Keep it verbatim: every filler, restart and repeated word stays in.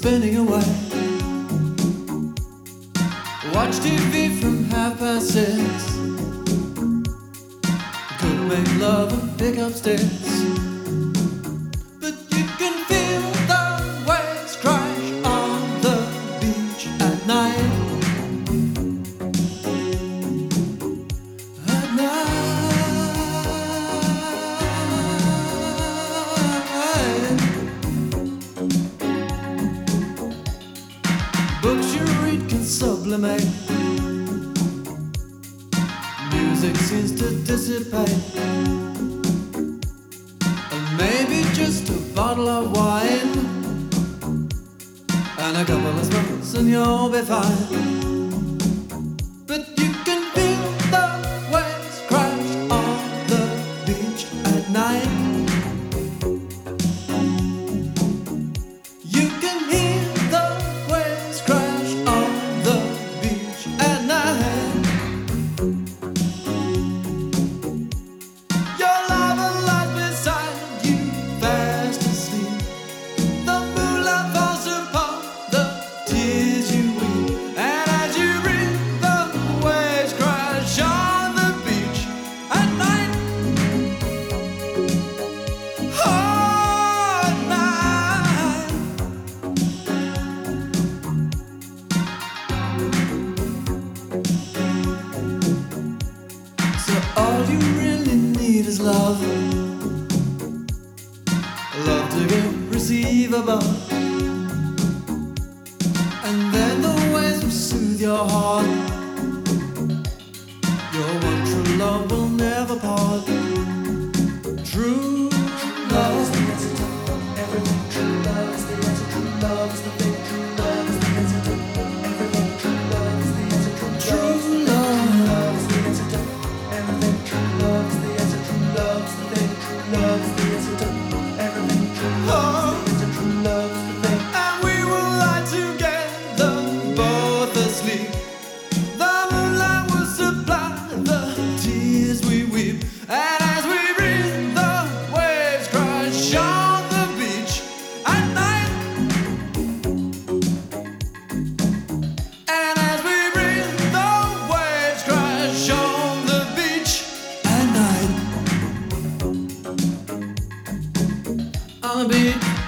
spinning away. Watch T V from half past six. Could make love and pick up sticks. But you can feel the waves crash on the beach at night. At night. Books you read can sublimate. Music seems to dissipate. And maybe just a bottle of wine and a couple of smokes and you'll be fine. But you can feel the waves crash on the beach at night. You can hear the waves crash on the beach at night. Your lover lies beside you, fast asleep. The moonlight falls upon the tears you weep. And as you read, the waves crash on the beach at night. Oh, at night. So all you really need is love. Love to give, receive above. And then the waves will soothe your heart. Your one true love will never part. True love is the antidote. Everything true love is the antidote. True love is the thing. True love is the antidote. Everything true love is the antidote. True love is the antidote. Everything true love is the antidote. True love is the thing. True love is the antidote. Everything true love is the antidote. True love is the thing. And we will lie together, both asleep. The moonlight will supply the tears we weep. And as we read, the waves crash on the beach at night. And as we read, the waves crash on the beach at night. On the beach.